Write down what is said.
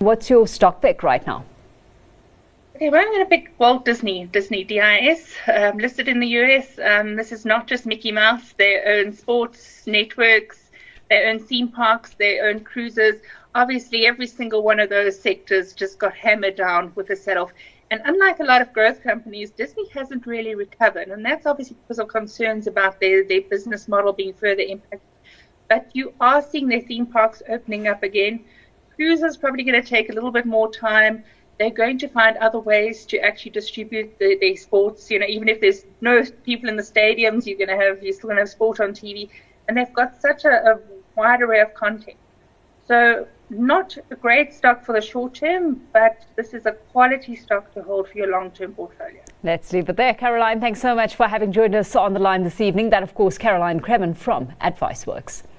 what's your stock pick right now? Okay, well, I'm going to pick Walt Disney, Disney DIS, listed in the US. This is not just Mickey Mouse. They own sports networks, they own theme parks, they own cruises. Obviously, every single one of those sectors just got hammered down with a sell-off. And unlike a lot of growth companies, Disney hasn't really recovered. And that's obviously because of concerns about their business model being further impacted. But you are seeing their theme parks opening up again. Cruises probably going to take a little bit more time. They're going to find other ways to actually distribute their sports. You know, even if there's no people in the stadiums, you're still going to have sport on TV. And they've got such a wide array of content. So not a great stock for the short term, but this is a quality stock to hold for your long-term portfolio. Let's leave it there. Caroline, thanks so much for having joined us on the line this evening. That, of course, Caroline Cremen from AdviceWorks.